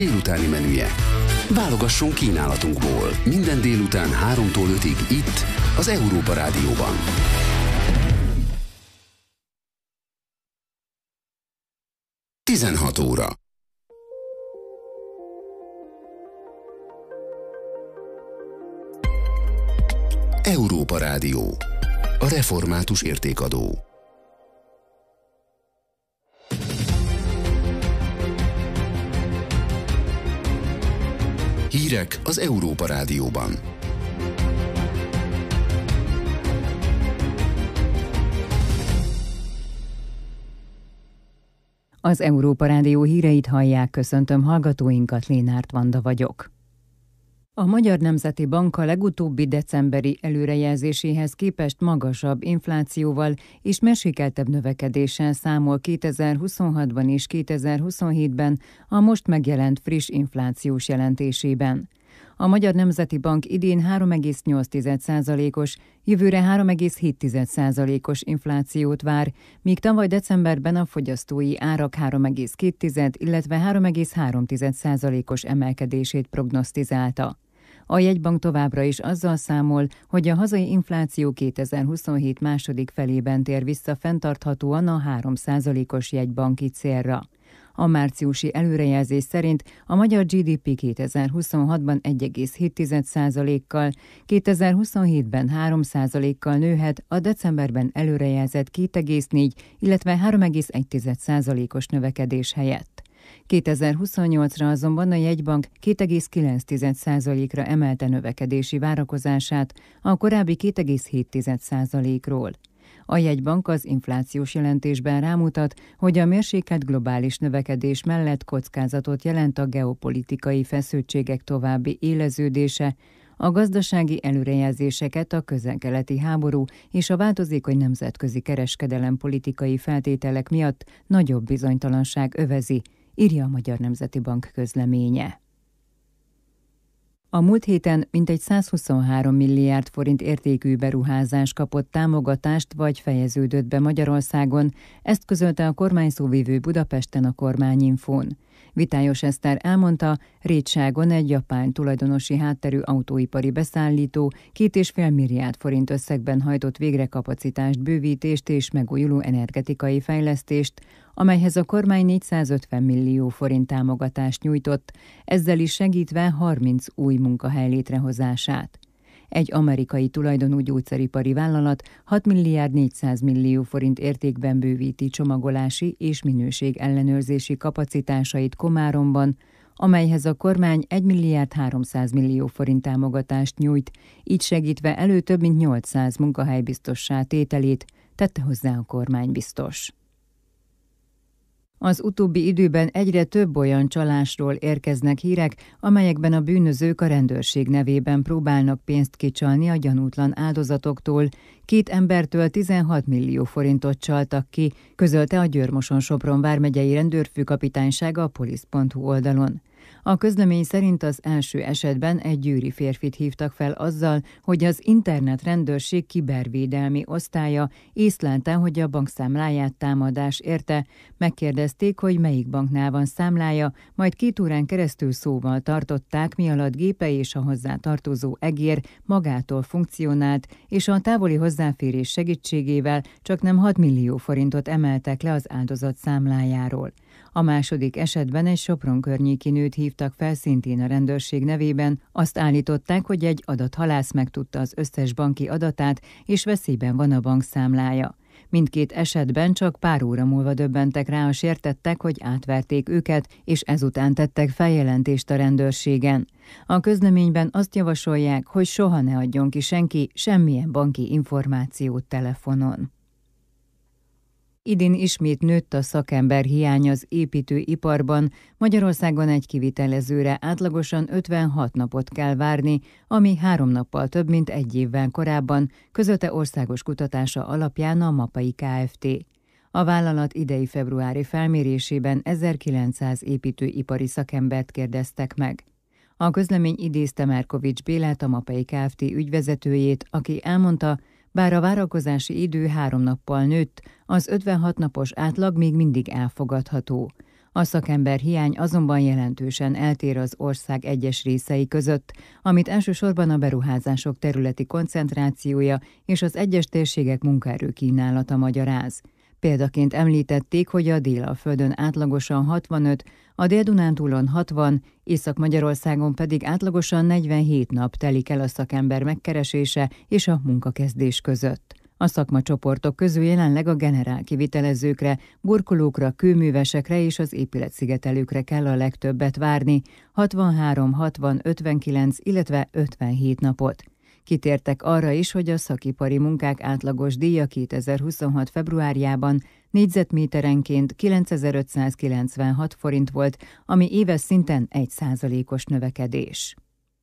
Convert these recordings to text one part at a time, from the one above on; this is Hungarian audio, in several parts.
Délutáni menüje. Válogasson kínálatunkból. Minden délután 3-tól 5-ig itt, az Európa Rádióban. Tizenhat óra. Európa Rádió. A református értékadó. Hírek az Európa Rádióban. Az Európa Rádió híreit hallják, köszöntöm hallgatóinkat, Lénárt Vanda vagyok. A Magyar Nemzeti Bank a legutóbbi decemberi előrejelzéséhez képest magasabb inflációval és mérsékeltebb növekedéssel számol 2026-ban és 2027-ben a most megjelent friss inflációs jelentésében. A Magyar Nemzeti Bank idén 3,8%-os, jövőre 3,7%-os inflációt vár, míg tavaly decemberben a fogyasztói árak 3,2, illetve 3,3%-os emelkedését prognosztizálta. A jegybank továbbra is azzal számol, hogy a hazai infláció 2027 második felében tér vissza fenntarthatóan a 3%-os jegybanki célra. A márciusi előrejelzés szerint a magyar GDP 2026-ban 1,7%-kal, 2027-ben 3%-kal nőhet a decemberben előrejelzett 2,4, illetve 3,1%-os növekedés helyett. 2028-ra azonban a jegybank 2,9%-ra emelte növekedési várakozását a korábbi 2,7%-ról. A jegybank az inflációs jelentésben rámutat, hogy a mérsékelt globális növekedés mellett kockázatot jelent a geopolitikai feszültségek további éleződése, a gazdasági előrejelzéseket a közel-keleti háború és a változékony nemzetközi kereskedelem politikai feltételek miatt nagyobb bizonytalanság övezi, írja a Magyar Nemzeti Bank közleménye. A múlt héten mintegy 123 milliárd forint értékű beruházás kapott támogatást vagy fejeződött be Magyarországon, ezt közölte a kormányszóvivő Budapesten a Kormányinfón. Vitályos Eszter elmondta, Rétságon egy japán tulajdonosi hátterű autóipari beszállító 2,5 milliárd forint összegben hajtott végre kapacitás bővítést és megújuló energetikai fejlesztést, amelyhez a kormány 450 millió forint támogatást nyújtott, ezzel is segítve 30 új munkahely létrehozását. Egy amerikai tulajdonú gyógyszeripari vállalat 6 milliárd 400 millió forint értékben bővíti csomagolási és minőség ellenőrzési kapacitásait Komáromban, amelyhez a kormány 1 milliárd 300 millió forint támogatást nyújt, így segítve elő több mint 800 munkahely biztossá tételét, tette hozzá a kormánybiztos. Az utóbbi időben egyre több olyan csalásról érkeznek hírek, amelyekben a bűnözők a rendőrség nevében próbálnak pénzt kicsalni a gyanútlan áldozatoktól. 2 embertől 16 millió forintot csaltak ki, közölte a Győr-Moson-Sopron vármegyei rendőrfőkapitánysága a polisz.hu oldalon. A közlemény szerint az első esetben egy győri férfit hívtak fel azzal, hogy az internetrendőrség kibervédelmi osztálya észlelte, hogy a bankszámláját támadás érte, megkérdezték, hogy melyik banknál van számlája, majd 2 órán keresztül szóval tartották, mi alatt gépe és a hozzá tartozó egér magától funkcionált, és a távoli hozzáférés segítségével csaknem 6 millió forintot emeltek le az áldozat számlájáról. A második esetben egy Sopron környéki nőt hívtak fel szintén a rendőrség nevében, azt állították, hogy egy adathalász megtudta az összes banki adatát, és veszélyben van a bankszámlája. Mindkét esetben csak pár óra múlva döbbentek rá a sértettek, hogy átverték őket, és ezután tettek feljelentést a rendőrségen. A közleményben azt javasolják, hogy soha ne adjon ki senki semmilyen banki információt telefonon. Idén ismét nőtt a szakember hiány az építőiparban, Magyarországon egy kivitelezőre átlagosan 56 napot kell várni, ami 3 nappal több, mint 1 évvel korábban, közölte országos kutatása alapján a Mapai Kft. A vállalat idei februári felmérésében 1900 építőipari szakembert kérdeztek meg. A közlemény idézte Merkovics Bélát, a Mapai Kft. Ügyvezetőjét, aki elmondta, bár a várakozási idő 3 nappal nőtt, az 56 napos átlag még mindig elfogadható. A szakemberhiány azonban jelentősen eltér az ország egyes részei között, amit elsősorban a beruházások területi koncentrációja és az egyes térségek munkaerő kínálata magyaráz. Példaként említették, hogy a Dél-Alföldön átlagosan 65, a Dél-Dunántúlon 60, Észak-Magyarországon pedig átlagosan 47 nap telik el a szakember megkeresése és a munkakezdés között. A szakmacsoportok közül jelenleg a generál kivitelezőkre, burkolókra, kőművesekre és az épületszigetelőkre kell a legtöbbet várni, 63, 60, 59, illetve 57 napot. Kitértek arra is, hogy a szakipari munkák átlagos díja 2026. februárjában négyzetméterenként 9596 forint volt, ami éves szinten 1%-os növekedés.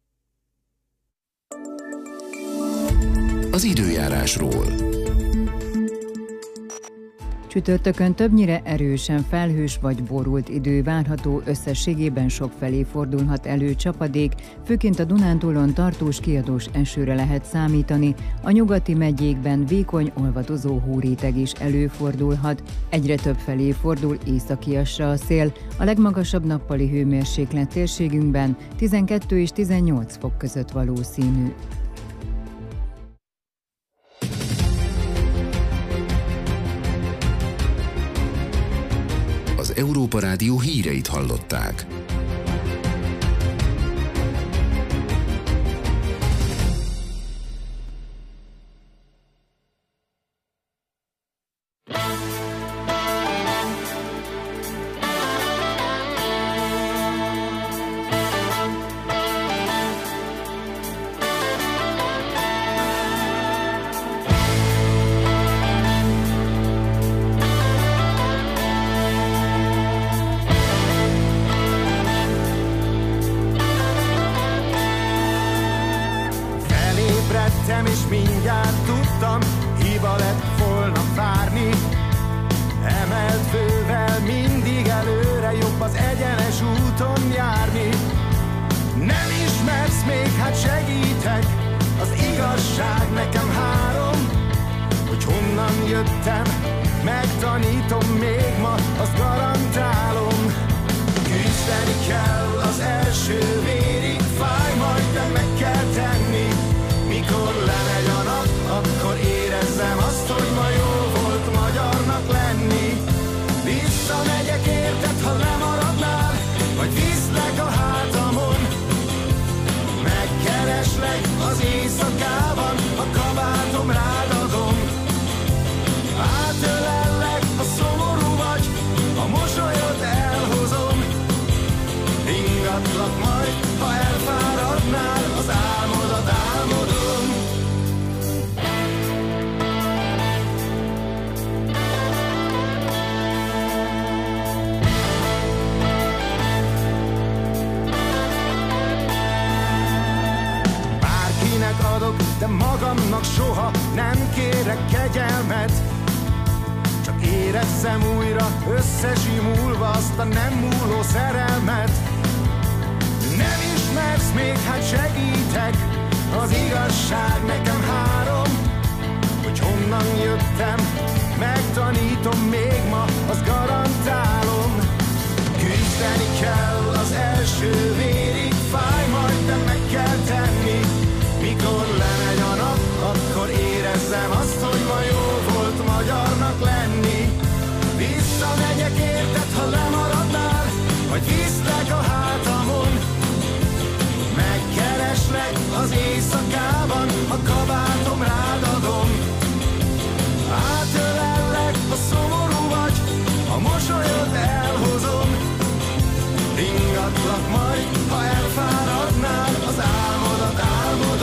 Az időjárásról. Csütörtökön többnyire erősen felhős vagy borult idő várható, összességében sokfelé fordulhat elő csapadék, főként a Dunántúlon tartós kiadós esőre lehet számítani, a nyugati megyékben vékony, olvadozó hóréteg is előfordulhat, egyre több felé fordul északiasra a szél, a legmagasabb nappali hőmérséklet térségünkben 12 és 18 fok között valószínű. Az Európa Rádió híreit hallották. És mindjárt tudtam, hiba lett volna várni. Emelt fővel mindig előre, jobb az egyenes úton járni. Nem ismersz még, hát segítek, az igazság nekem három. Hogy honnan jöttem, megtanítom még ma, azt garantálom. Küzdeni kell az első vérig, fáj, majd de meg kell tenni. Mikor lemegy a nap, akkor érezzem azt, hogy ma jó volt magyarnak lenni. Visszamegyek érted, ha lemaradnál, vagy viszlek a hátamon. Megkereslek az éjszakában, a kabátom rád adom. Átölellek, ha szomorú vagy, a mosolyod elhozom. Ingatlak majd, ha elfáradnál, az álmodat álmodom. Adok, de magamnak soha nem kérek kegyelmet. Csak érezzem újra, összesimulva azt a nem múló szerelmet. Nem ismersz még, hát segítek, az igazság nekem három. Hogy honnan jöttem, megtanítom még ma, azt garantálom. Küzdeni kell az első vérig, fáj, majd de meg kell tenni. Mikor lemegy a nap, akkor érezzem azt, hogy ma jó volt magyarnak lenni. Visszamegyek érted, ha lemaradnál, vagy viszlek a hátamon. Megkereslek az éjszakában, a kabátom rád adom. Átölellek, ha szomorú vagy, a mosolyod elhozom. Ringatlak majd, ha elfáradnál, az álmodat álmodom.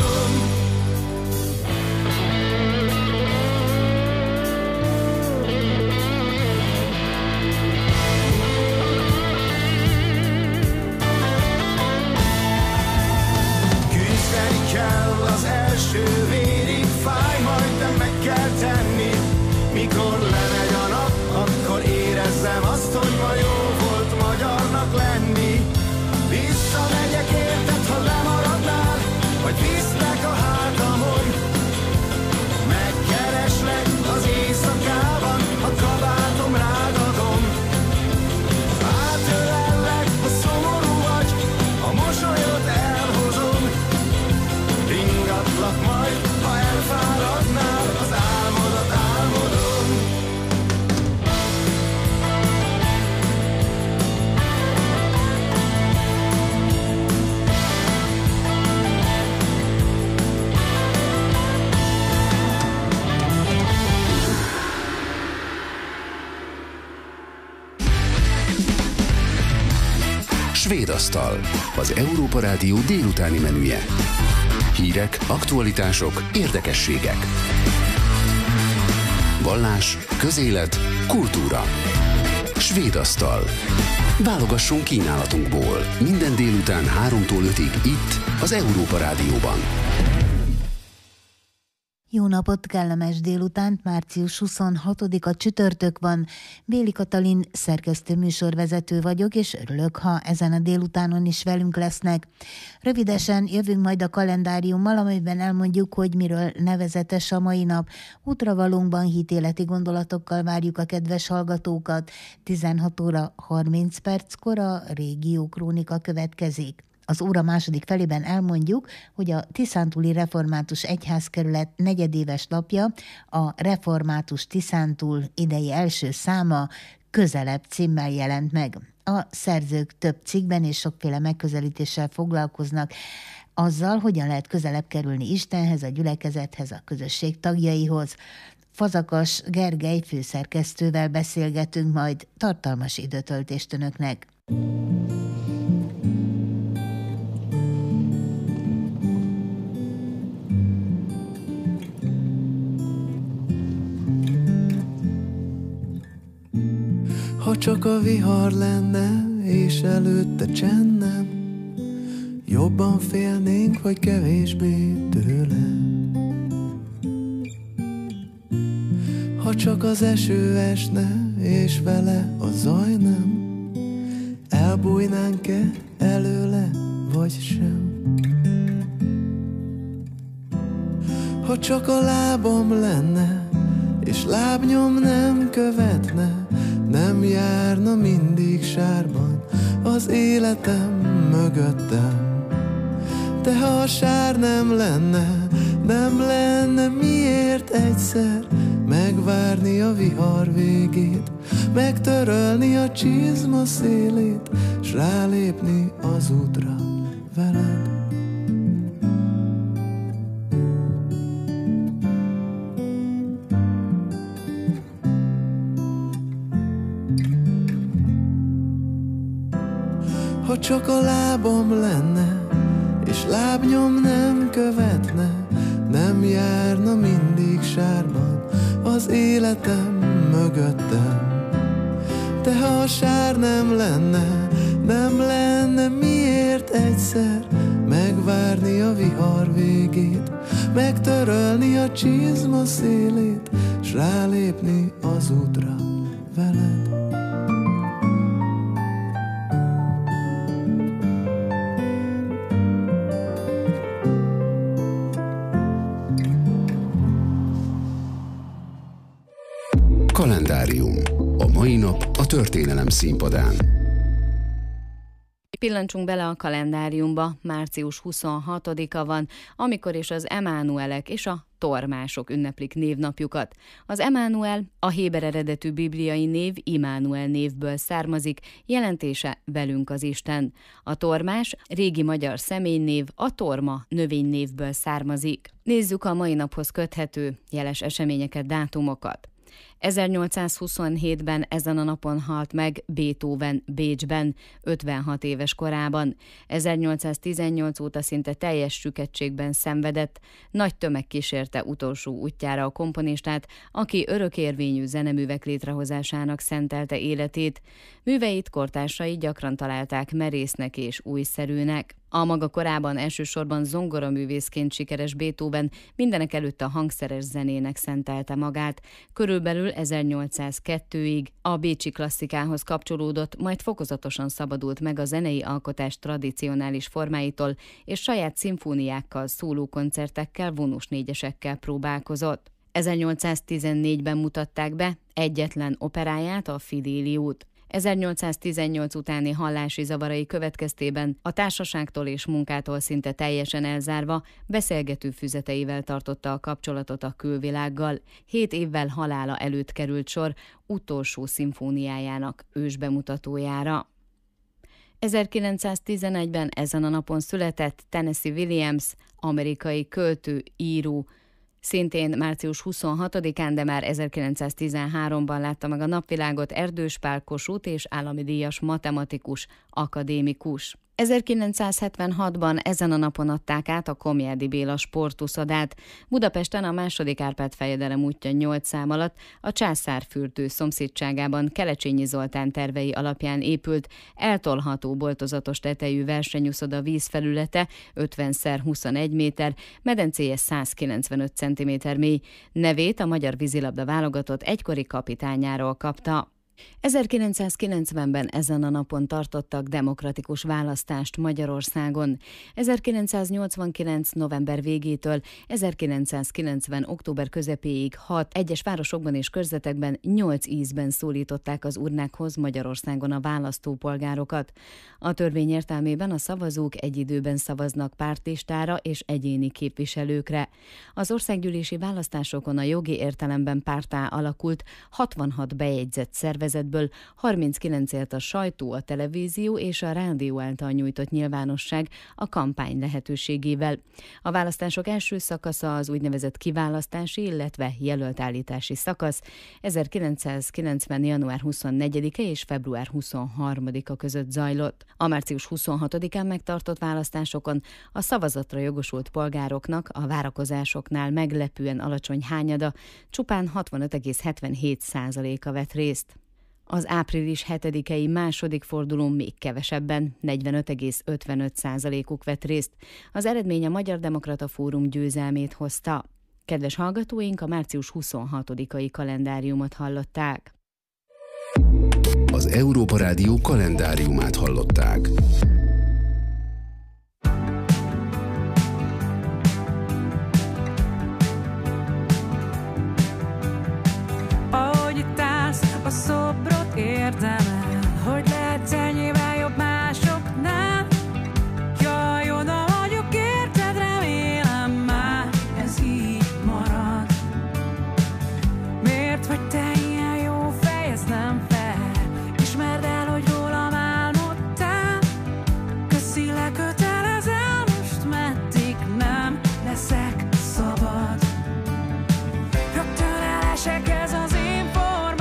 Küzdeni kell az első vérig, fáj, majd de meg kell tenni. Mikor lemegy a nap, akkor érezzem azt, hogy ma jó volt magyarnak lenni. Visszamegyek érted, ha Svédasztal, az Európa Rádió délutáni menüje. Hírek, aktualitások, érdekességek. Vallás, közélet, kultúra. Svédasztal. Válogassunk kínálatunkból. Minden délután 3-tól 5-ig itt, az Európa Rádióban. Jó napot, kellemes délutánt, március 26-a csütörtök van. Béli Katalin szerkesztő műsorvezető vagyok, és örülök, ha ezen a délutánon is velünk lesznek. Rövidesen jövünk majd a kalendáriummal, amelyben elmondjuk, hogy miről nevezetes a mai nap. Útravalónkban hitéleti gondolatokkal várjuk a kedves hallgatókat. 16 óra 30 perckor a Régió Krónika következik. Az óra második felében elmondjuk, hogy a Tiszántúli Református Egyházkerület negyedéves lapja, a Református Tiszántúl idei első száma Közelebb címmel jelent meg. A szerzők több cikkben és sokféle megközelítéssel foglalkoznak azzal, hogyan lehet közelebb kerülni Istenhez, a gyülekezethez, a közösség tagjaihoz. Fazakas Gergely főszerkesztővel beszélgetünk majd. Tartalmas időtöltést önöknek! Ha csak a vihar lenne, és előtte csend nem, jobban félnénk, vagy kevésbé tőle. Ha csak az eső esne, és vele a zaj nem, elbújnánk-e előle, vagy sem. Ha csak a lábam lenne, és lábnyom nem követne, nem járna mindig sárban az életem mögöttem. De ha a sár nem lenne miért egyszer megvárni a vihar végét, megtörölni a csizma szélét, s rálépni az útra veled. Ha csak a lábam lenne, és lábnyom nem követne, nem járna mindig sárban az életem mögöttem. De ha a sár nem lenne miért egyszer megvárni a vihar végét, megtörölni a csizma szélét, s rálépni az útra veled. Kalendárium. A mai nap a történelem színpadán. Pillancsunk bele a kalendáriumba. Március 26-a van, amikor is az Emánuelek és a tormások ünneplik névnapjukat. Az Emánuel a héber eredetű bibliai név Immanuel névből származik, jelentése velünk az Isten. A tormás régi magyar személynév, a torma növénynévből származik. Nézzük a mai naphoz köthető jeles eseményeket, dátumokat. 1827-ben ezen a napon halt meg Beethoven Bécsben, 56 éves korában. 1818 óta szinte teljes süketségben szenvedett, nagy tömeg kísérte utolsó útjára a komponistát, aki örökérvényű zeneművek létrehozásának szentelte életét. Műveit kortársai gyakran találták merésznek és újszerűnek. A maga korában elsősorban zongoraművészként sikeres Beethoven mindenek előtt a hangszeres zenének szentelte magát. Körülbelül 1802-ig a bécsi klasszikához kapcsolódott, majd fokozatosan szabadult meg a zenei alkotás tradicionális formáitól, és saját szimfóniákkal, szólókoncertekkel, vonósnégyesekkel próbálkozott. 1814-ben mutatták be egyetlen operáját, a Fidéliót. 1818 utáni hallási zavarai következtében a társaságtól és munkától szinte teljesen elzárva beszélgető füzeteivel tartotta a kapcsolatot a külvilággal. 7 évvel halála előtt került sor utolsó szimfóniájának ősbemutatójára. 1911-ben ezen a napon született Tennessee Williams, amerikai költő, író. Szintén március 26-án, de már 1913-ban látta meg a napvilágot Erdős Pál Kossuth és állami díjas matematikus, akadémikus. 1976-ban ezen a napon adták át a Komjádi Béla sportuszodát. Budapesten a II. Árpád-fejedelem útja 8 szám alatt a Császárfürdő szomszédságában Kelecsényi Zoltán tervei alapján épült, eltolható boltozatos tetejű versenyuszoda vízfelülete 50x21 méter, medencéje 195 cm mély. Nevét a magyar vízilabda válogatott egykori kapitányáról kapta. 1990-ben ezen a napon tartottak demokratikus választást Magyarországon. 1989. november végétől 1990. október közepéig 6 egyes városokban és körzetekben 8 ízben szólították az urnákhoz Magyarországon a választópolgárokat. A törvény értelmében a szavazók egy időben szavaznak pártlistára és egyéni képviselőkre. Az országgyűlési választásokon a jogi értelemben párttá alakult 66 bejegyzett szervezetből 39-ért a sajtó, a televízió és a rádió által nyújtott nyilvánosság a kampány lehetőségével. A választások első szakasza az úgynevezett kiválasztási, illetve jelöltállítási szakasz 1990. január 24-e és február 23-a között zajlott. A március 26-án megtartott választásokon a szavazatra jogosult polgároknak a várakozásoknál meglepően alacsony hányada, csupán 65,77%-a vett részt. Az április 7-i második fordulón még kevesebben, 45,55%-uk vett részt. Az eredmény a Magyar Demokrata Fórum győzelmét hozta. Kedves hallgatóink, a március 26-ai kalendáriumot hallották. Az Európa Rádió kalendáriumát hallották. A szobrot érdemel, hogy lehetsz ennyivel jobb másoknál. Jaj, oda vagyok érted, remélem már ez így marad. Miért vagy te ilyen jó fej, ez nem fair. Ismerd el, hogy rólam álmodtál. Köszi, lekötelezel most, meddig nem leszek szabad. Rögtön elesek, ez az én formám.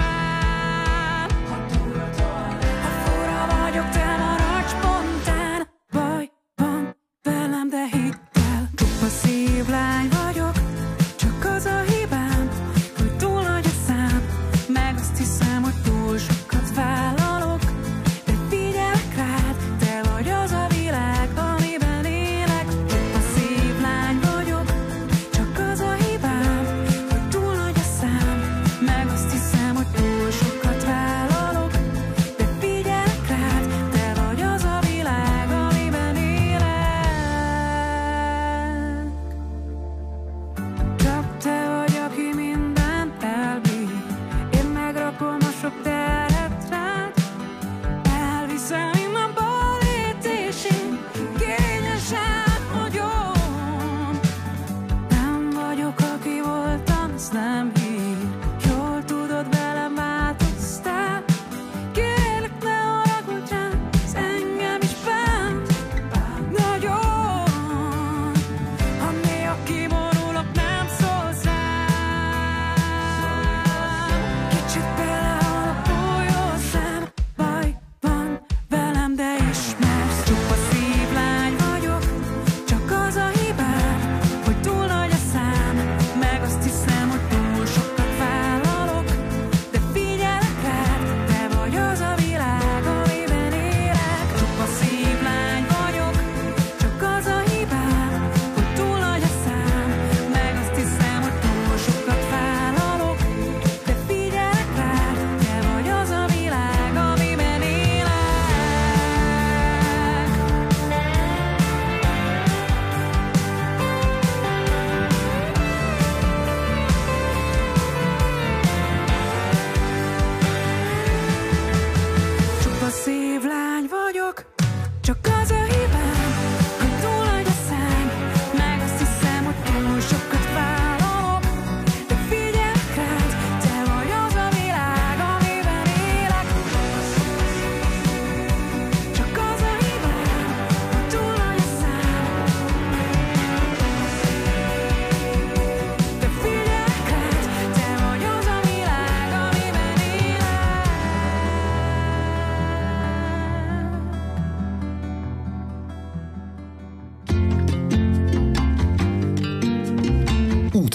Lány vagyok, csak az a hibám, hogy túl nagy a szám, meg azt hiszem, hogy túl sokat vállalok, de figyelek rád, te vagy az a világ, amiben élek. Csupa szép lány vagyok, csak az a hibám, hogy túl nagy a szám, meg azt hiszem, hogy túl sokat vállalok, de figyelek rád, te vagy az a világ, amiben élek.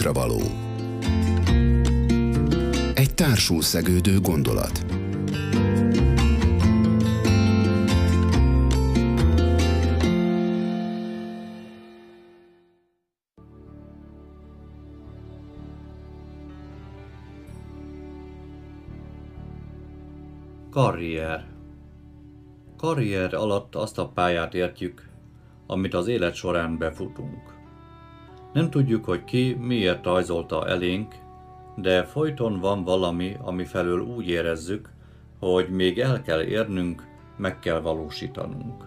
Útravaló. Egy társul szegődő gondolat. Karrier. Karrier alatt azt a pályát értjük, amit az élet során befutunk. Nem tudjuk, hogy ki miért rajzolta elénk, de folyton van valami, ami felől úgy érezzük, hogy még el kell érnünk, meg kell valósítanunk.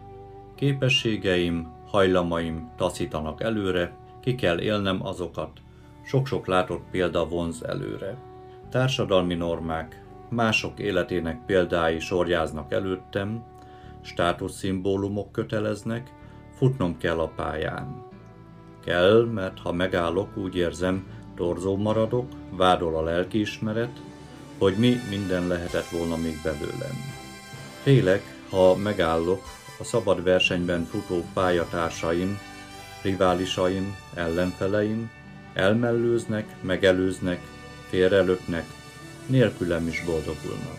Képességeim, hajlamaim taszítanak előre, ki kell élnem azokat, sok-sok látott példa vonz előre. Társadalmi normák, mások életének példái sorjáznak előttem, státuszszimbólumok köteleznek, futnom kell a pályán. Kell, mert ha megállok, úgy érzem, torzó maradok, vádol a lelkiismeret, hogy mi minden lehetett volna még belőlem. Félek, ha megállok, a szabad versenyben futó pályatársaim, riválisaim, ellenfeleim elmellőznek, megelőznek, félrelöknek, nélkülem is boldogulnak.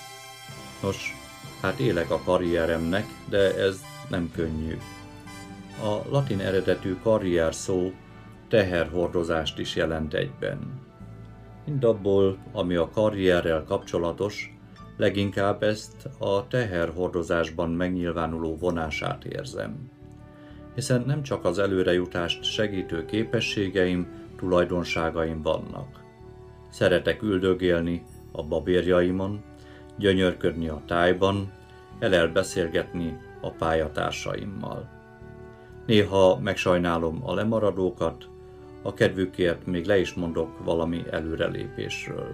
Nos, hát élek a karrieremnek, de ez nem könnyű. A latin eredetű karrier szó teherhordozást is jelent egyben. Mindabból, ami a karrierrel kapcsolatos, leginkább ezt a teherhordozásban megnyilvánuló vonását érzem. Hiszen nem csak az előrejutást segítő képességeim, tulajdonságaim vannak. Szeretek üldögélni a babérjaimon, gyönyörködni a tájban, elbeszélgetni a pályatársaimmal. Néha megsajnálom a lemaradókat, a kedvükért még le is mondok valami előrelépésről.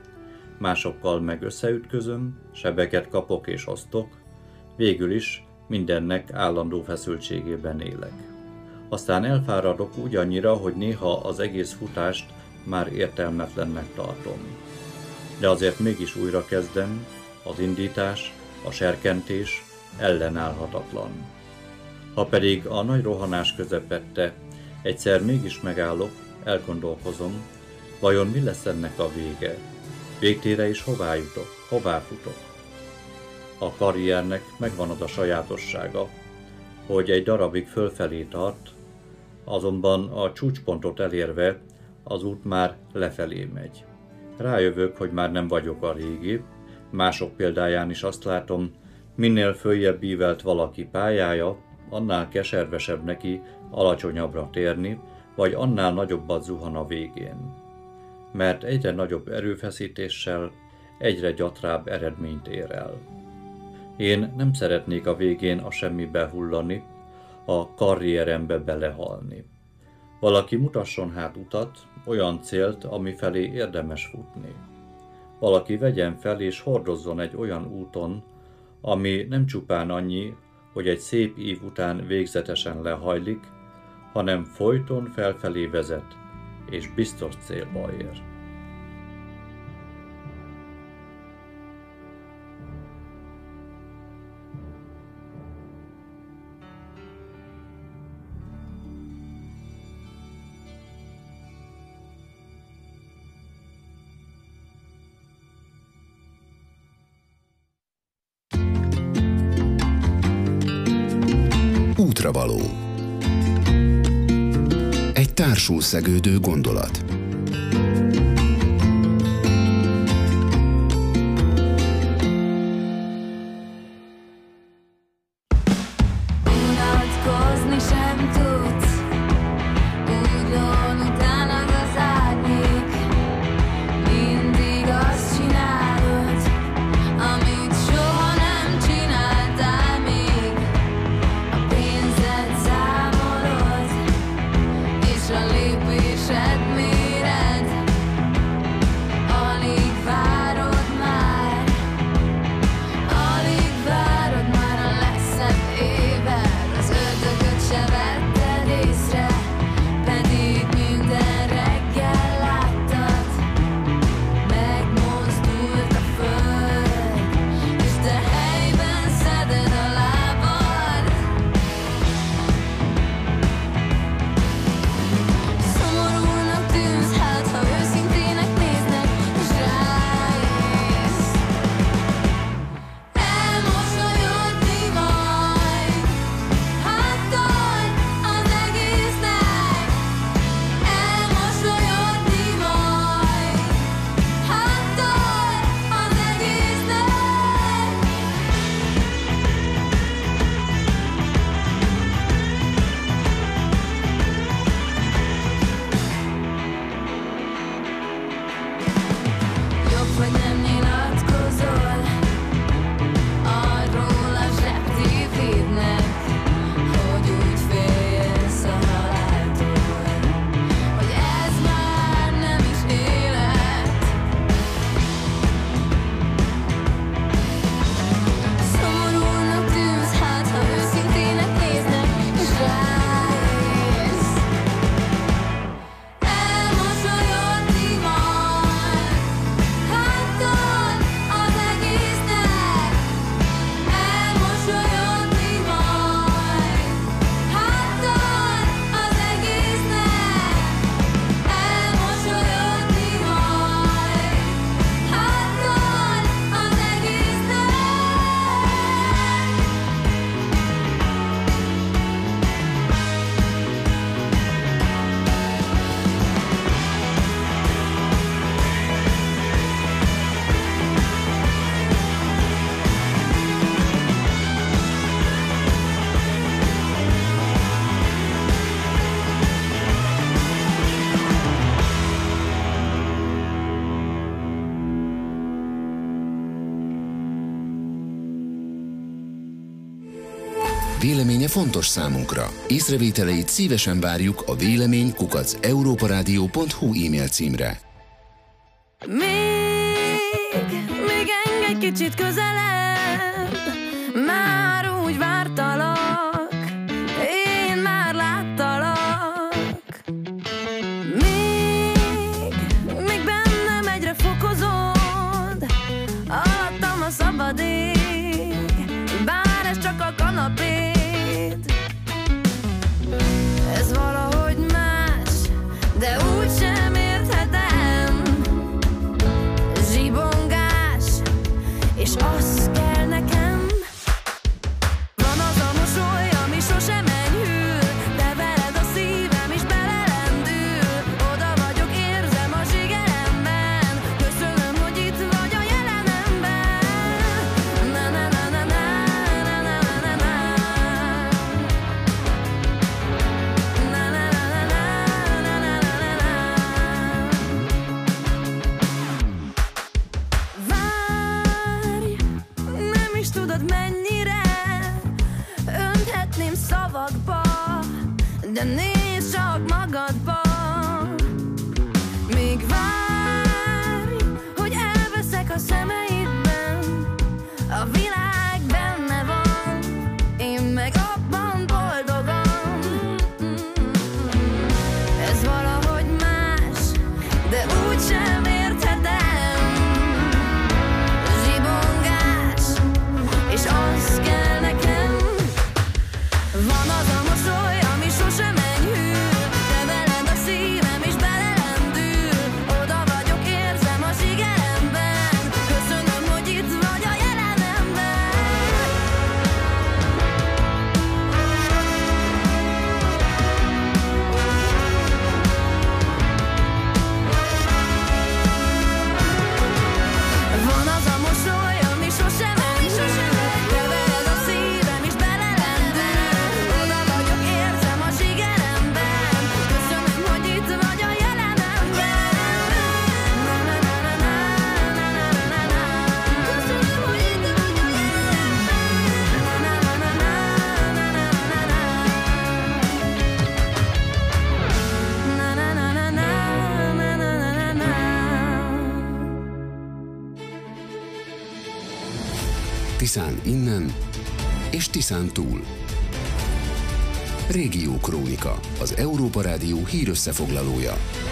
Másokkal meg összeütközöm, sebeket kapok és osztok, végül is mindennek állandó feszültségében élek. Aztán elfáradok úgy annyira, hogy néha az egész futást már értelmetlennek tartom. De azért mégis újra kezdem, az indítás, a serkentés ellenállhatatlan. Ha pedig a nagy rohanás közepette egyszer mégis megállok, elgondolkozom, vajon mi lesz ennek a vége? Végtére is hová jutok, hová futok? A karriernek megvan az a sajátossága, hogy egy darabig fölfelé tart, azonban a csúcspontot elérve az út már lefelé megy. Rájövök, hogy már nem vagyok a régi, mások példáján is azt látom, minél följebb ívelt valaki pályája, annál keservesebb neki alacsonyabbra térni, vagy annál nagyobbat zuhan a végén. Mert egyre nagyobb erőfeszítéssel egyre gyatrább eredményt ér el. Én nem szeretnék a végén a semmibe hullani, a karrierembe belehalni. Valaki mutasson hát utat, olyan célt, ami felé érdemes futni. Valaki vegyen fel és hordozzon egy olyan úton, ami nem csupán annyi, hogy egy szép ív után végzetesen lehajlik, hanem folyton felfelé vezet, és biztos célba ér. Útravaló. Egy társul szegődő gondolat. Unatkozni sem tudsz, úgy lón utánad az árnyék. Mindig azt csinálod, amit soha nem csináltál még. A pénzed számolod, és a lépésed még véleménye fontos számunkra. Észrevételeit szívesen várjuk a vélemény@europaradio.hu e-mail címre. Még engedj kicsit közelebb, már úgy vártalak, én már láttalak. Még bennem egyre fokozod, alattam a szabad ég, bár ez csak a kanapéd. Ez valahogy más, de úgysem érthetem. Zsibongás, és az kell nekem. Van az a mosoly, ami sosem enyhül, de veled a szívem is belelendül. Oda vagyok, érzem a zsigeremben, köszönöm, hogy itt vagy a jelenemben. Na na na na na na na na na na. Na na na na na na na na na. Várj, nem is tudod mennyire önthetném szavakba, de nézd csak magadba. Még várj, hogy elveszek a szemeidben, a világ benne van, én meg abban boldogan. Ez valahogy más, de úgysem érthetem. Zsibongás, és az kell nekem. Van az a mosoly, ami sosem enyhül, de veled a szívem is belelendül. Oda vagyok, érzem a zsigeremben, köszönöm, hogy itt vagy a jelenemben. Van az a mosoly, ami sosem enyhül, de veled a szívem is belelendül. Oda vagyok, érzem a zsigeremben, köszönöm, hogy itt vagy a jelenemben. Na na na na na na na na na. Köszönöm, hogy itt vagy a jelenemben. Na na na na na na na na na. Na na na na na na na na na. Tiszán innen és Tiszán túl. Régió Krónika, az Európa Rádió hírösszefoglalója.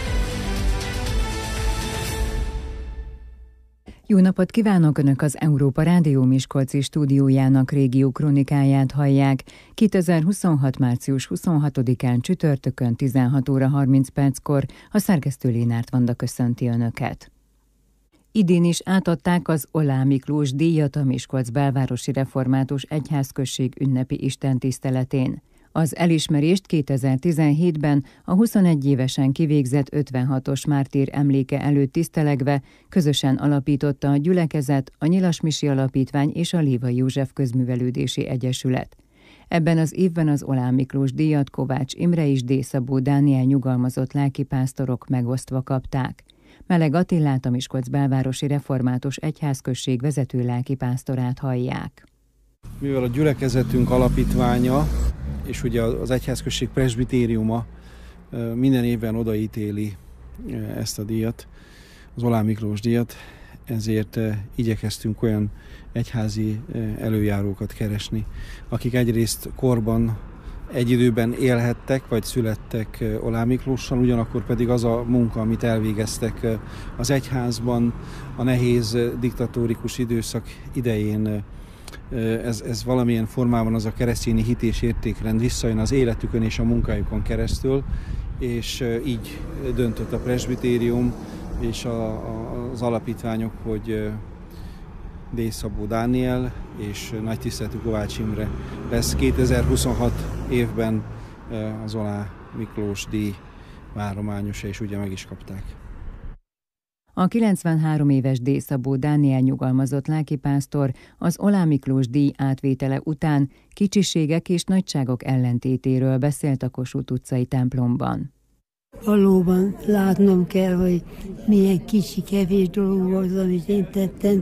Jó napot kívánok! Önök az Európa Rádió Miskolci stúdiójának régió krónikáját hallják. 2026. március 26-án csütörtökön 16 óra 30 perckor a szerkesztő Lénárt Vanda köszönti Önöket. Idén is átadták az Olá Miklós díjat a Miskolc belvárosi református egyházközség ünnepi istentiszteletén. Az elismerést 2017-ben a 21 évesen kivégzett 56-os mártír emléke előtt tisztelegve közösen alapította a gyülekezet, a Nyilasmisi Alapítvány és a Lévai József Közművelődési Egyesület. Ebben az évben az Olá Miklós díjat Kovács Imre és D. Szabó Dániel nyugalmazott lelkipásztorok megosztva kapták. Meleg Attillát, a Miskolc belvárosi református egyházközség vezető lelkipásztorát hallják. Mivel a gyülekezetünk alapítványa, és ugye az egyházközség presbitériuma minden évben odaítéli ezt a díjat, az Olá Miklós díjat, ezért igyekeztünk olyan egyházi előjárókat keresni, akik egyrészt korban egy időben élhettek, vagy születtek Olá Miklóssal, ugyanakkor pedig az a munka, amit elvégeztek az egyházban, a nehéz diktatórikus időszak idején, ez valamilyen formában az a keresztényi hit és értékrend visszajön az életükön és a munkájukon keresztül, és így döntött a presbitérium és az alapítványok, hogy D. Szabó Dániel és nagy tiszteletű Kovács Imre lesz 2026 évben az Olá Miklós díj várományosa, és ugye meg is kapták. A 93 éves D. Szabó Dániel nyugalmazott lelkipásztor az Olá Miklós díj átvétele után kicsiségek és nagyságok ellentétéről beszélt a Kossuth utcai templomban. Valóban látnom kell, hogy milyen kicsi, kevés dolog volt, amit én tettem,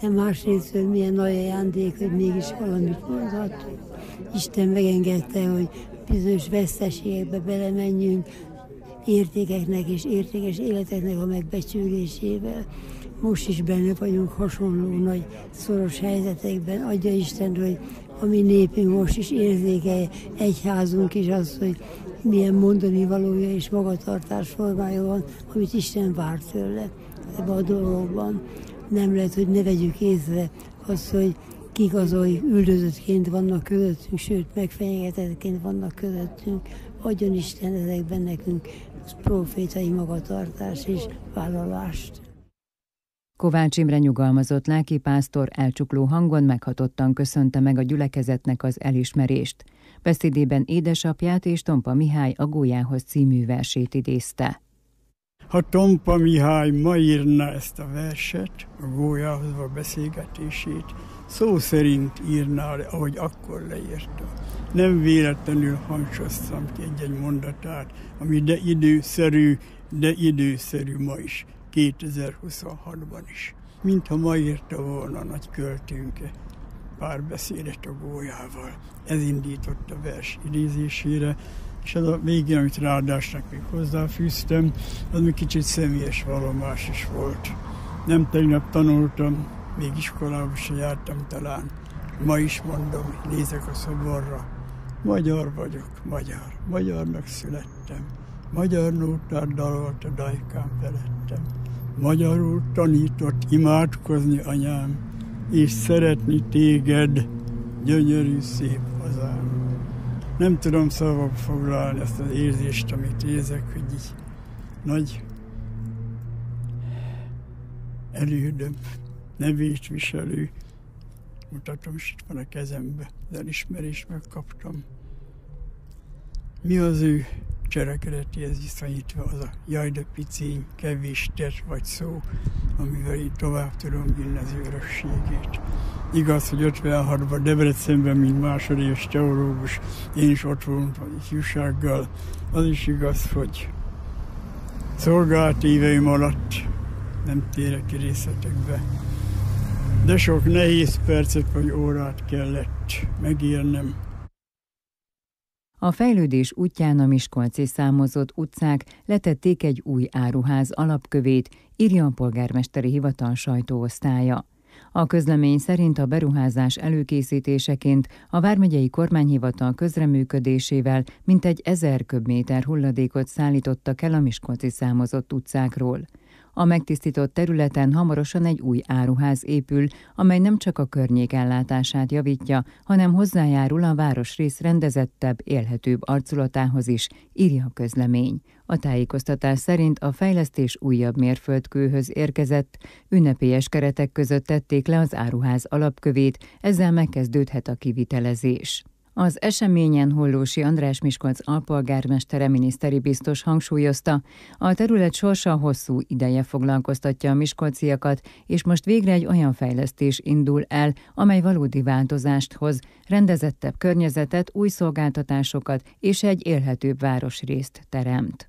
de másrészt milyen nagy ajándék, hogy mégis valamit mondhatunk. Isten megengedte, hogy bizonyos veszteségekbe belemenjünk, értékeknek és értékes életeknek a megbecsülésével. Most is benne vagyunk hasonló nagy szoros helyzetekben. Adja Isten, hogy a mi népünk most is érzékelje, egyházunk is az, hogy milyen mondani valója és magatartás formája van, amit Isten vár tőle ebben a dologban. Nem lehet, hogy ne vegyük észre azt, hogy kik azok üldözöttként vannak közöttünk, sőt megfenyegetettként vannak közöttünk. Adjon Isten ezekben nekünk profétai magatartás és vállalást. Kovács Imre nyugalmazott lelkipásztor elcsukló hangon meghatottan köszönte meg a gyülekezetnek az elismerést. Beszédében édesapját és Tompa Mihály a Gólyához című versét idézte. Ha Tompa Mihály ma írna ezt a verset, a Gólyához a beszélgetését, szó szerint írná, ahogy akkor leírta. Nem véletlenül hangsúlyoztam ki egy mondatát, ami de időszerű ma is, 2026-ban is. Mintha ma írta volna a nagy költőnke pár beszédet a Gólyával. Ez indított a vers idézésére, és az a végén, amit ráadásnak még hozzáfűztem, az még kicsit személyes vallomás is volt. Nem tegnap tanultam, még iskolába se jártam talán. Ma is mondom, nézek a szoborra. Magyar vagyok, magyar. Magyarnak születtem. Magyar nótát dalolt a dajkám felettem. Magyarul tanított imádkozni anyám, és szeretni téged, gyönyörű szép hazám. Nem tudom szavakba foglalni ezt az érzést, amit érzek, hogy így nagy elődöm, nevét viselő, mutatom, és itt van a kezembe, az elismerést megkaptam. Mi az ő cselekedetéhez viszonyítva az a jaj de picény, kevés tett vagy szó, amivel én tovább tudom vinni az örökségét. Igaz, hogy 56-ban Debrecenben, mint másodéves teológus, én is ott voltam az ifjúsággal. Az is igaz, hogy szolgált éveim alatt nem térek ki részletekbe, de sok nehéz percet vagy órát kellett megérnem. A fejlődés útján a miskolci számozott utcák letették egy új áruház alapkövét, írja a polgármesteri hivatal sajtóosztálya. A közlemény szerint a beruházás előkészítéseként a vármegyei kormányhivatal közreműködésével mintegy 1000 köbméter hulladékot szállítottak el a miskolci számozott utcákról. A megtisztított területen hamarosan egy új áruház épül, amely nem csak a környék ellátását javítja, hanem hozzájárul a városrész rendezettebb, élhetőbb arculatához is, írja a közlemény. A tájékoztatás szerint a fejlesztés újabb mérföldkőhöz érkezett, ünnepélyes keretek között tették le az áruház alapkövét, ezzel megkezdődhet a kivitelezés. Az eseményen Hollósy András Miskolc alpolgármestere miniszteri biztos hangsúlyozta, a terület sorsa hosszú ideje foglalkoztatja a miskolciakat, és most végre egy olyan fejlesztés indul el, amely valódi változást hoz, rendezettebb környezetet, új szolgáltatásokat és egy élhetőbb városrészt teremt.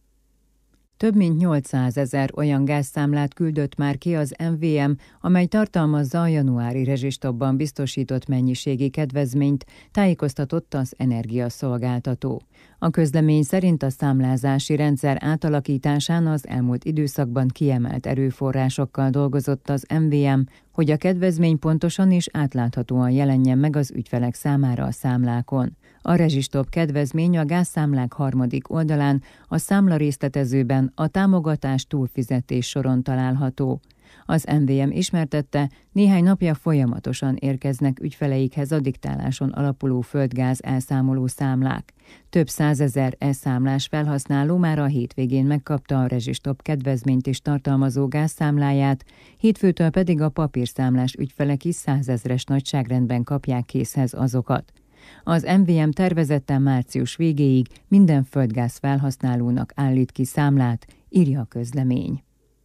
Több mint 800 000 olyan gázszámlát küldött már ki az MVM, amely tartalmazza a januári rezsistopban biztosított mennyiségi kedvezményt, tájékoztatott az energiaszolgáltató. A közlemény szerint a számlázási rendszer átalakításán az elmúlt időszakban kiemelt erőforrásokkal dolgozott az MVM, hogy a kedvezmény pontosan és átláthatóan jelenjen meg az ügyfelek számára a számlákon. A rezsistop kedvezmény a gázszámlák harmadik oldalán, a számlarészletezőben a támogatás túlfizetés soron található. Az MVM ismertette, néhány napja folyamatosan érkeznek ügyfeleikhez a diktáláson alapuló földgáz elszámoló számlák. Több 100 000 e-számlás felhasználó már a hétvégén megkapta a rezsistop kedvezményt is tartalmazó gázszámláját, hétfőtől pedig a papírszámlás ügyfelek is 100 000-es nagyságrendben kapják készhez azokat. Az MVM tervezetten március végéig minden földgáz felhasználónak állít ki számlát, írja a közlemény.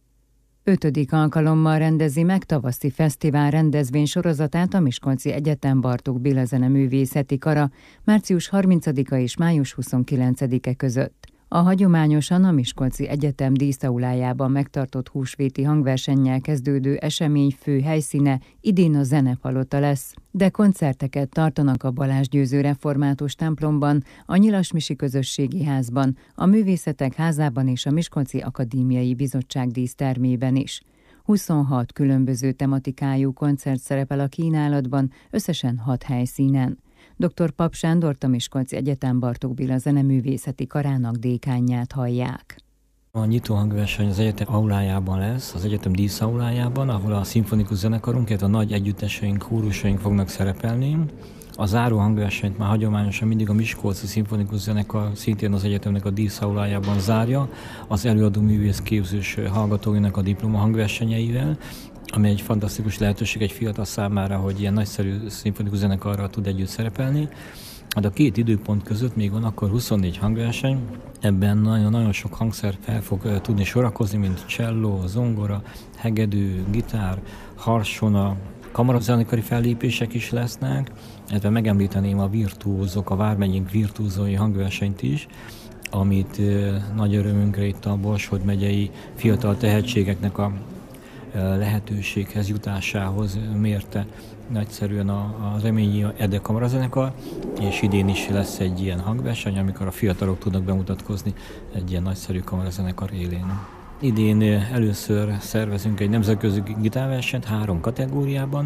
5. alkalommal rendezi meg tavaszi fesztivál rendezvény sorozatát a Miskolci Egyetem Bartók Béla Zeneművészeti Kara március 30-a és május 29-e között. A hagyományosan a Miskolci Egyetem díszaulájában megtartott húsvéti hangversennyel kezdődő esemény fő helyszíne idén a Zenepalota lesz, de koncerteket tartanak a Balázs Győző református templomban, a Nyilasmisi Közösségi Házban, a Művészetek Házában és a Miskolci Akadémiai Bizottság dísztermében is. 26 különböző tematikájú koncert szerepel a kínálatban, összesen 6 helyszínen. Dr. Pap Sándort, a Miskolci Egyetem Bartók Béla Zeneművészeti Karának dékánját hallják. A nyitó hangverseny az egyetem aulájában lesz, az egyetem díszaulájában, ahol a szimfonikus zenekarunk, illetve a nagy együtteseink, kórusaink fognak szerepelni. A záró hangversenyt már hagyományosan mindig a Miskolci Szimfonikus Zenekar, szintén az egyetemnek a díszaulájában zárja, az előadó művész képzős hallgatóinak a diploma hangversenyeivel, ami egy fantasztikus lehetőség egy fiatal számára, hogy ilyen nagyszerű szimfonikus zenekarral tud együtt szerepelni. De a két időpont között még van akkor 24 hangverseny, ebben nagyon sok hangszer fel fog tudni sorakozni, mint cselló, zongora, hegedű, gitár, harsona, kamarazenekari fellépések is lesznek, illetve megemlíteném a virtuózok, a vármegyénk virtuózói hangversenyt is, amit nagy örömünkre itt a Borsod megyei fiatal tehetségeknek a lehetőséghez jutásához mérte nagyszerűen a Reményi Ede kamarazenekar, és idén is lesz egy ilyen hangverseny, amikor a fiatalok tudnak bemutatkozni egy ilyen nagyszerű kamarazenekar élén. Idén először szervezünk egy nemzetközi gitárversenyt 3 kategóriában,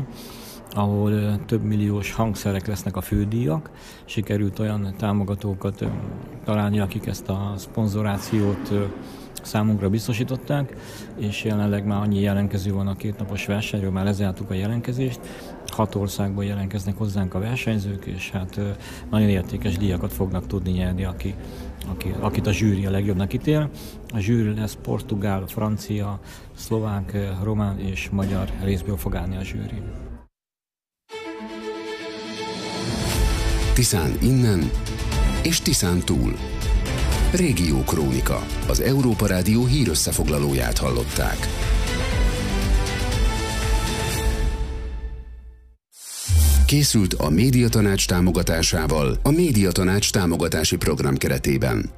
ahol több milliós hangszerek lesznek a fődíjak. Sikerült olyan támogatókat találni, akik ezt a szponzorációt számunkra biztosították, és jelenleg már annyi jelentkező van a 2 napos versenyről, már lezártuk a jelentkezést. 6 országból jelentkeznek hozzánk a versenyzők, és hát nagyon értékes díjakat fognak tudni nyerni, akit a zsűri a legjobbnak ítél. A zsűri lesz portugál, francia, szlovák, román és magyar részből fog állni a zsűri. Tiszán innen és Tiszán túl. Régió Krónika, az Európa Rádió hírösszefoglalóját hallották. Készült a Médiatanács támogatásával a Médiatanács támogatási program keretében.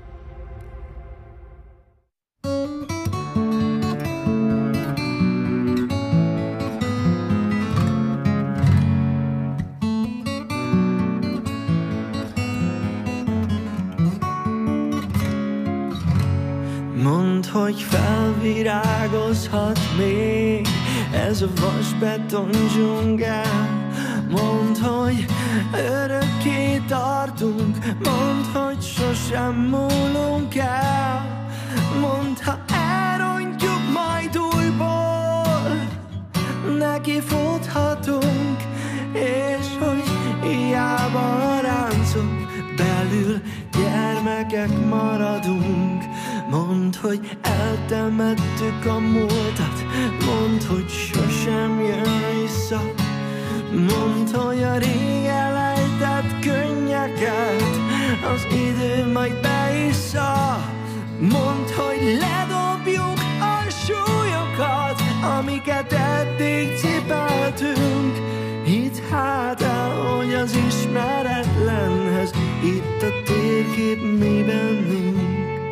Mondd, hogy felvirágozhat még ez a vasbeton dzsungel. Mondd, hogy örökké tartunk, mondd, hogy sosem múlunk el. Mondd, ha elrontjuk majd újból, neki futhatunk, és hogy hiába a ráncok belül gyermekek maradunk. Mondd, hogy eltemettük a múltat, mondd, hogy sosem jön vissza. Mondd, hogy a rég elejtett könnyeket az idő majd beissza. Mondd, hogy ledobjuk a súlyokat, amiket eddig cipeltünk. Hidd hát el, hogy az ismeretlenhez itt a térkép mi bennünk.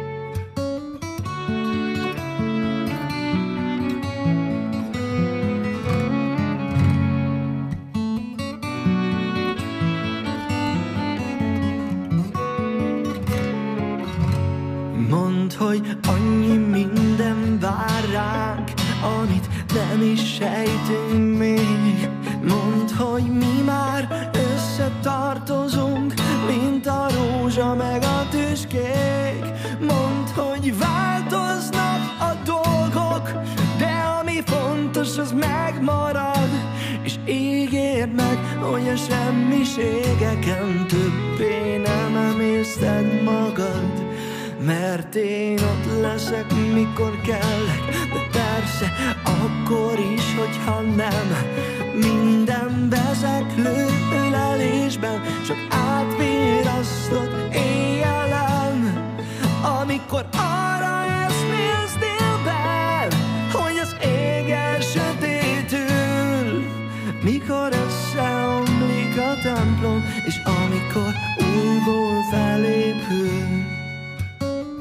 Mondd, hogy annyi minden vár ránk, amit nem is sejtünk még. Mondd, hogy mi már összetartozunk, mint a rózsa meg a tüskék. Mondd, hogy változnak a dolgok, de ami fontos, az megmarad. És ígérd meg, hogy a semmiségeken többé nem emészted magad. Mert én ott leszek, mikor kellek, de persze akkor is, hogyha nem. Minden vezeklő ölelésben csak átvirasztott éjjelen. Amikor arra eszmélsz délben, hogy az ég elsötétül, mikor összeomlik a templom, és amikor újból felépül.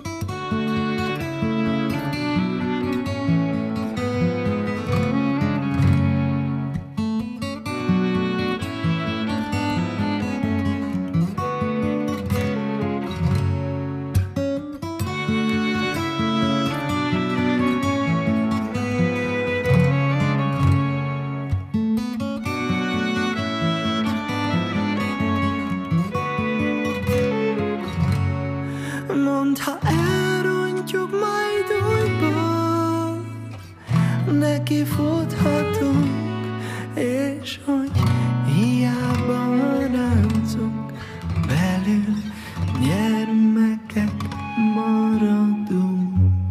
neki futhatunk, és hogy hiába ráncok, belül gyermekek maradunk.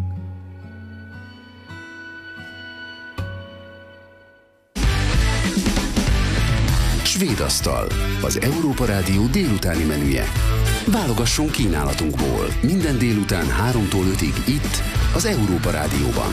Svédasztal, az Európa Rádió délutáni menüje. Válogassunk kínálatunkból. Minden délután 3-tól 5-ig itt, az Európa Rádióban.